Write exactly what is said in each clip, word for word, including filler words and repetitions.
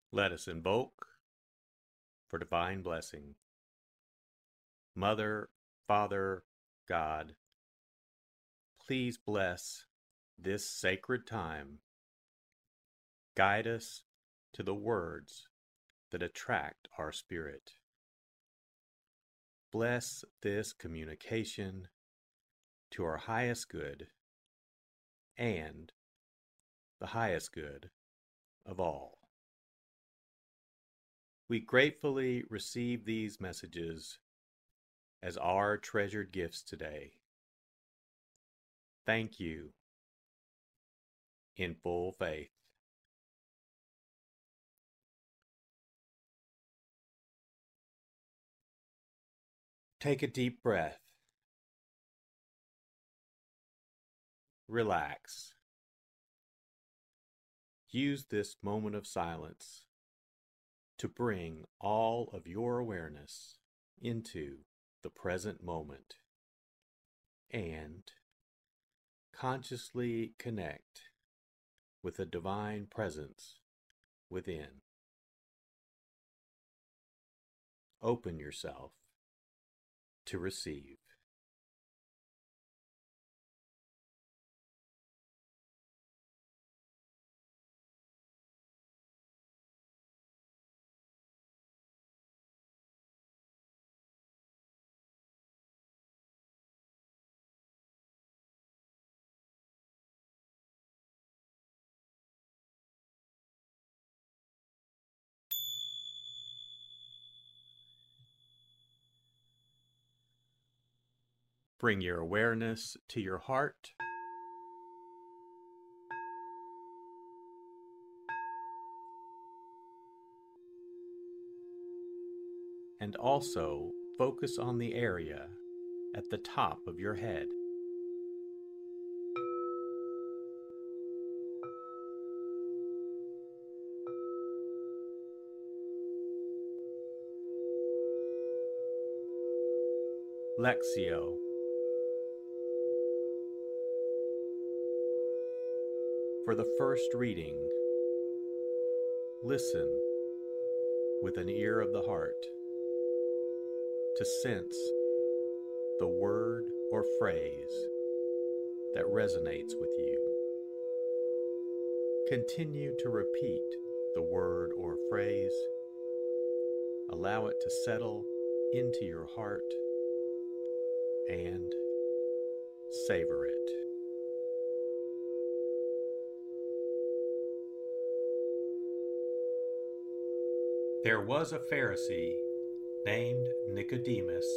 Let us invoke for divine blessing. Mother, Father, God, please bless this sacred time. Guide us to the words that attract our spirit. Bless this communication to our highest good and the highest good of all. We gratefully receive these messages as our treasured gifts today. Thank you in full faith. Take a deep breath. Relax. Use this moment of silence to bring all of your awareness into the present moment and consciously connect with the divine presence within. Open yourself to receive. Bring your awareness to your heart. And also focus on the area at the top of your head. Lectio. For the first reading, listen with an ear of the heart to sense the word or phrase that resonates with you. Continue to repeat the word or phrase. Allow it to settle into your heart and savor it. There was a Pharisee named Nicodemus,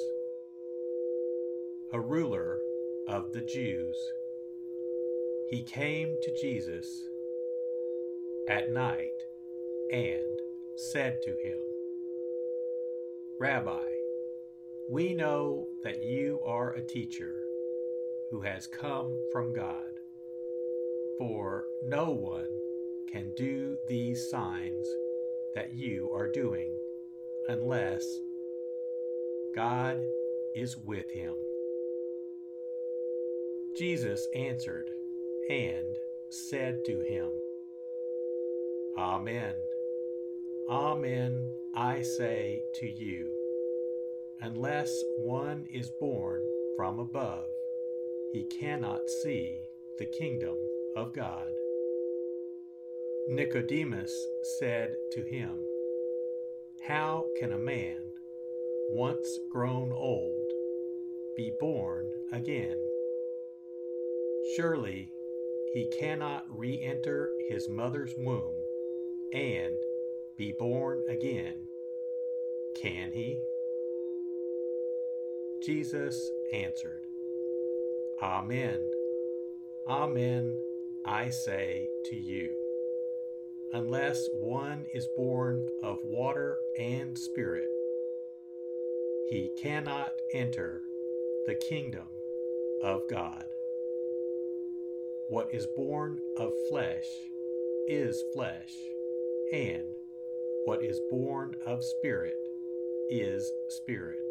a ruler of the Jews. He came to Jesus at night and said to him, "Rabbi, we know that you are a teacher who has come from God, for no one can do these signs that you are doing unless God is with him." Jesus answered and said to him, "Amen, amen, I say to you, unless one is born from above, he cannot see the kingdom of God." Nicodemus said to him, "How can a man, once grown old, be born again? Surely he cannot re-enter his mother's womb and be born again, can he?" Jesus answered, "Amen, amen, I say to you, unless one is born of water and spirit, he cannot enter the kingdom of God. What is born of flesh is flesh, and what is born of spirit is spirit.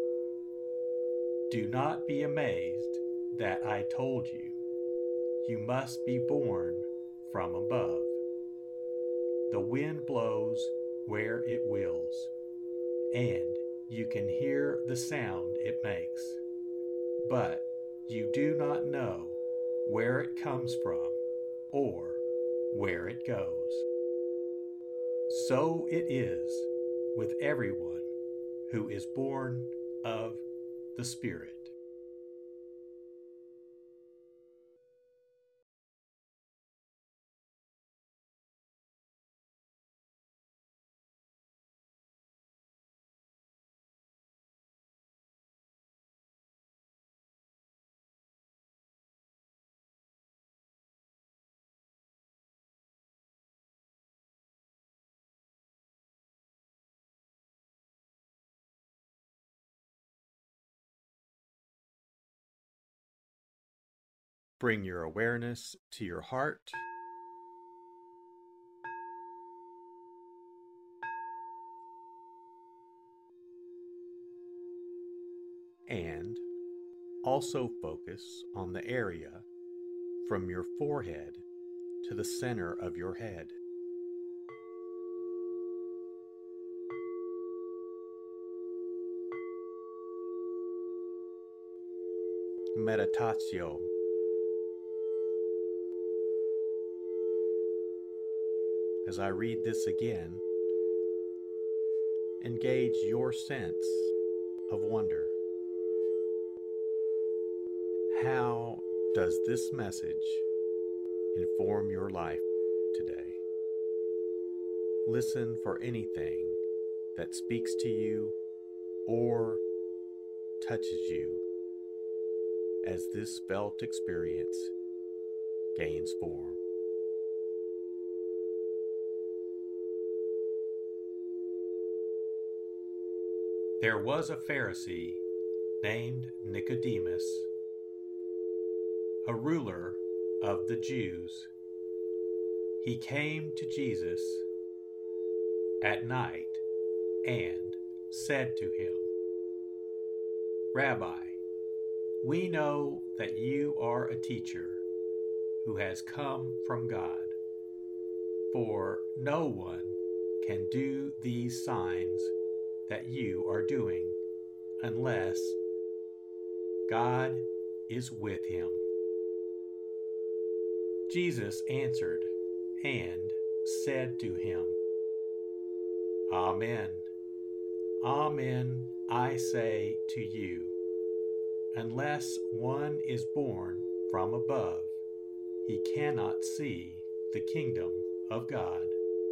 Do not be amazed that I told you, you must be born from above. The wind blows where it wills, and you can hear the sound it makes, but you do not know where it comes from or where it goes. So it is with everyone who is born of the Spirit. Bring your awareness to your heart and also focus on the area from your forehead to the center of your head. Meditatio. As I read this again, engage your sense of wonder. How does this message inform your life today? Listen for anything that speaks to you or touches you as this felt experience gains form. There was a Pharisee named Nicodemus, a ruler of the Jews. He came to Jesus at night and said to him, "Rabbi, we know that you are a teacher who has come from God, for no one can do these signs that you are doing unless God is with him." Jesus answered and said to him, "Amen, amen, I say to you, unless one is born from above, he cannot see the kingdom of God."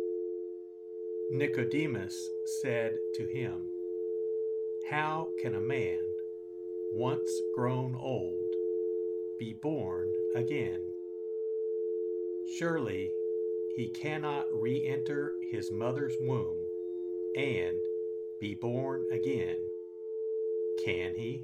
Nicodemus said to him, "How can a man, once grown old, be born again? Surely he cannot re-enter his mother's womb and be born again, can he?"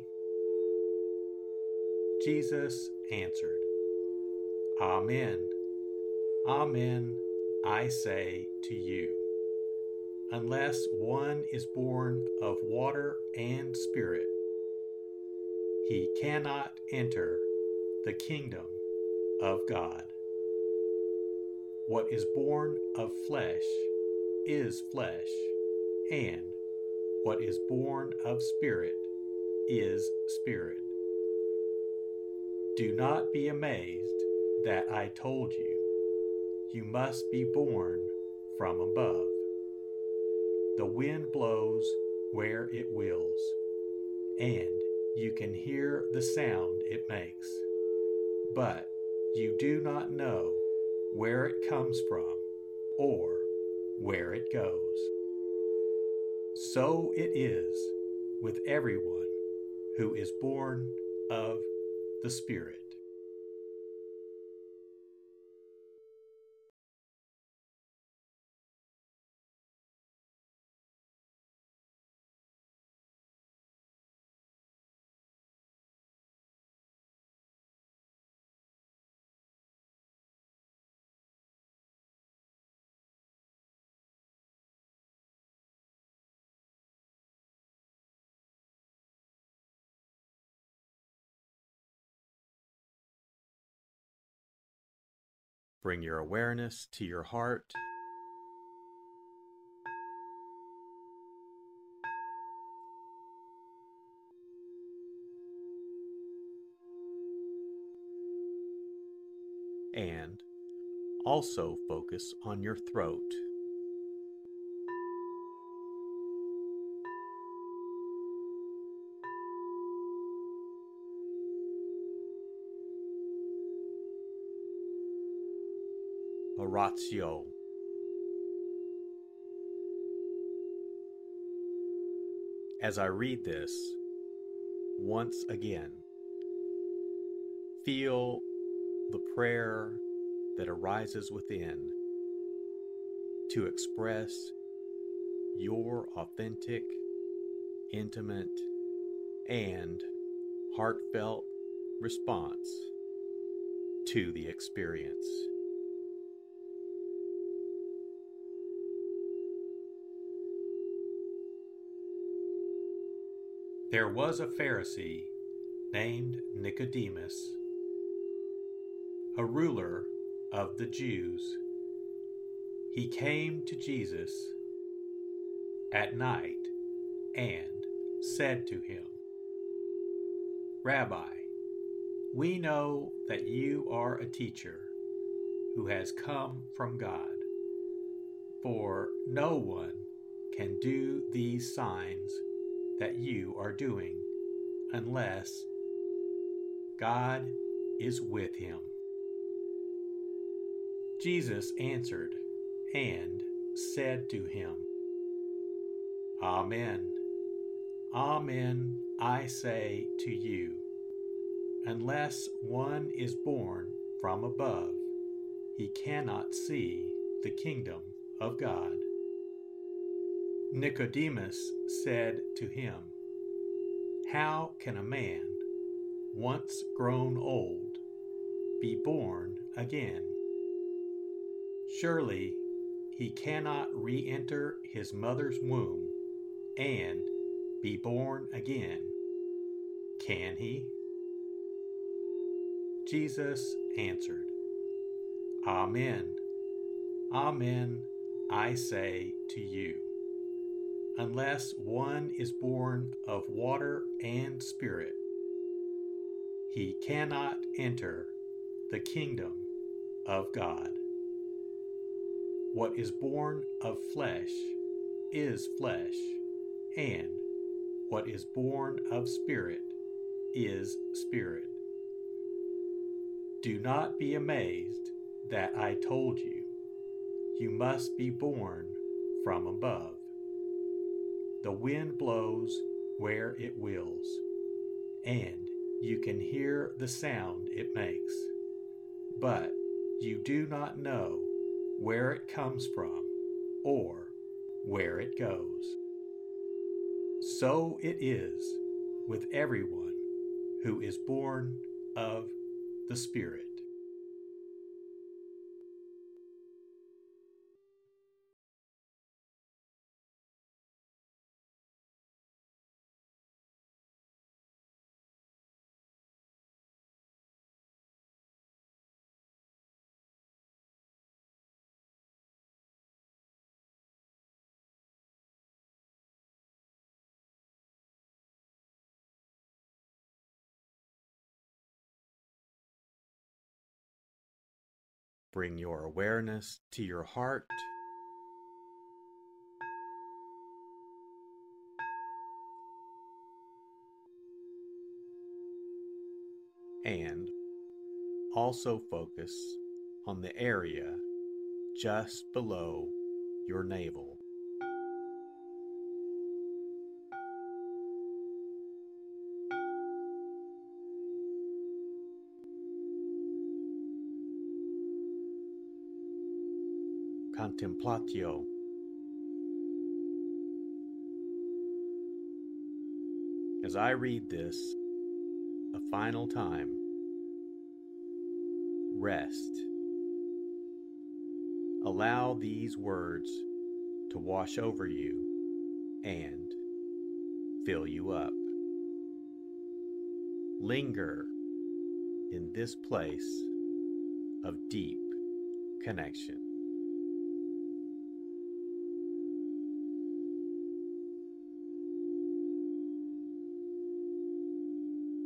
Jesus answered, "Amen, amen, I say to you, unless one is born of water and spirit, he cannot enter the kingdom of God. What is born of flesh is flesh, and what is born of spirit is spirit. Do not be amazed that I told you, you must be born from above. The wind blows where it wills, and you can hear the sound it makes, but you do not know where it comes from or where it goes. So it is with everyone who is born of the Spirit. Bring your awareness to your heart Also focus on your throat. Oratio. As I read this, once again, feel the prayer that arises within to express your authentic, intimate, and heartfelt response to the experience. There was a Pharisee named Nicodemus, a ruler of the Jews. He came to Jesus at night and said to him, "Rabbi, we know that you are a teacher who has come from God, for no one can do these signs that you are doing unless God is with him." Jesus answered and said to him, "Amen, amen, I say to you, unless one is born from above, he cannot see the kingdom of God." Nicodemus said to him, "How can a man, once grown old, be born again? Surely he cannot re-enter his mother's womb and be born again, can he?" Jesus answered, "Amen, amen, I say to you, unless one is born of water and spirit, he cannot enter the kingdom of God. What is born of flesh is flesh, and what is born of spirit is spirit. Do not be amazed that I told you, you must be born from above. The wind blows where it wills, and you can hear the sound it makes, but you do not know where it comes from or where it goes. So it is with everyone who is born of the Spirit." Bring your awareness to your heart and also focus on the area just below your navel. Contemplatio. As I read this a final time, rest. Allow these words to wash over you and fill you up. Linger in this place of deep connection.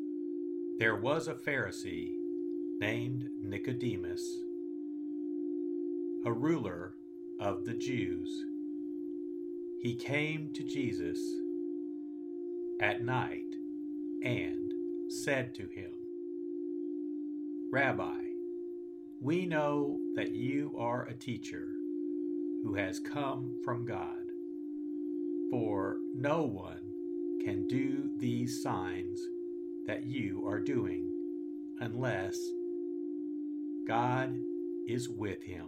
There was a Pharisee named Nicodemus, a ruler of the Jews. He came to Jesus at night and said to him, "Rabbi, we know that you are a teacher who has come from God, for no one can do these signs that you are doing unless God is with him."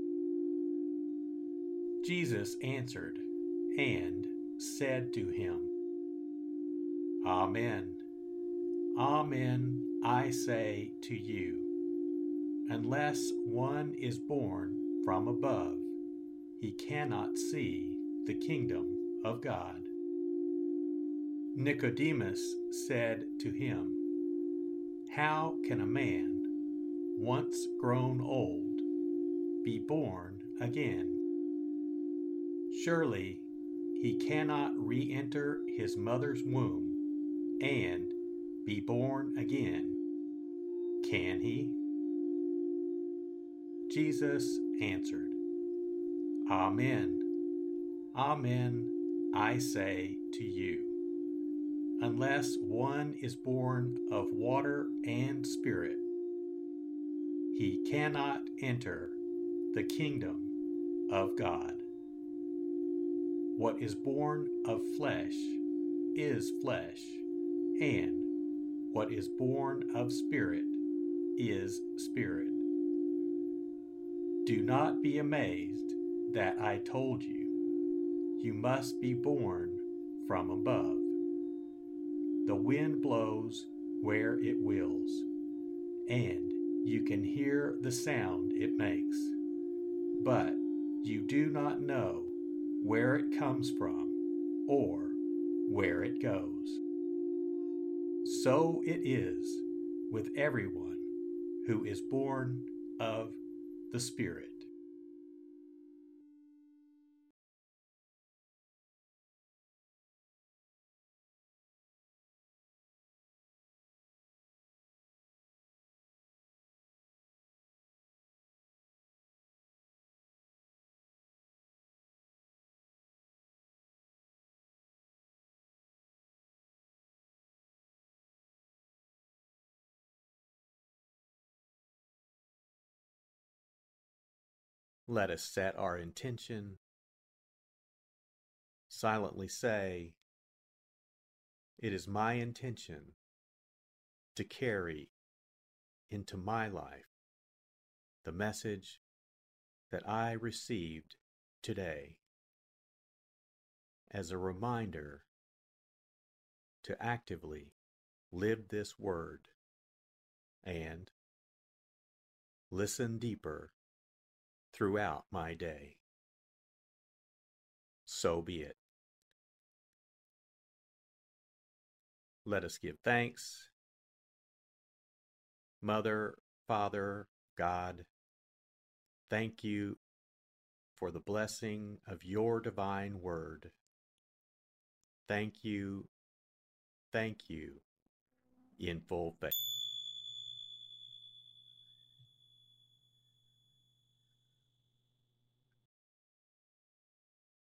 Jesus answered and said to him, "Amen, amen, I say to you, unless one is born from above, he cannot see the kingdom of God." Nicodemus said to him, "How can a man, once grown old, be born again? Surely he cannot re-enter his mother's womb and be born again, can he?" Jesus answered, "Amen, amen, I say to you, unless one is born of water and spirit, he cannot enter the kingdom of God. What is born of flesh is flesh, and what is born of spirit is spirit. Do not be amazed that I told you, you must be born from above. The wind blows where it wills, and you can hear the sound it makes, but you do not know where it comes from or where it goes. So it is with everyone who is born of the Spirit." Let us set our intention. Silently say, "It is my intention to carry into my life the message that I received today as a reminder to actively live this word and listen deeper throughout my day." So be it. Let us give thanks. Mother, Father, God, thank you for the blessing of your divine word. Thank you, thank you, in full faith.